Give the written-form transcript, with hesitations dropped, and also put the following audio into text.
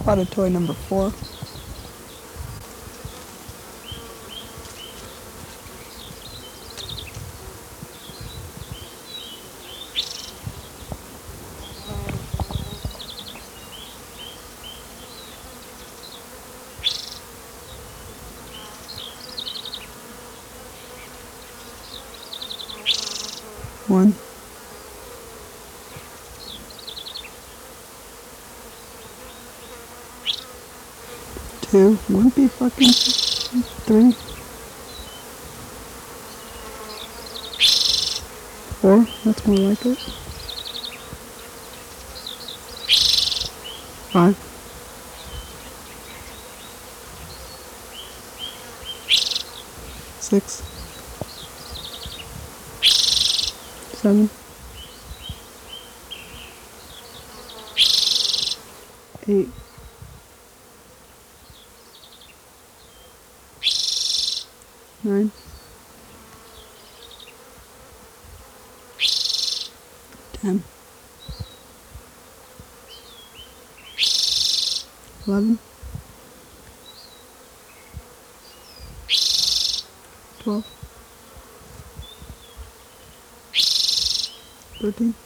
spotted toy number 4. One. Two. Wouldn't be fucking 3. 4. That's more like it. 5. 6. 7. 8. 9. 10. 11. 12. 13.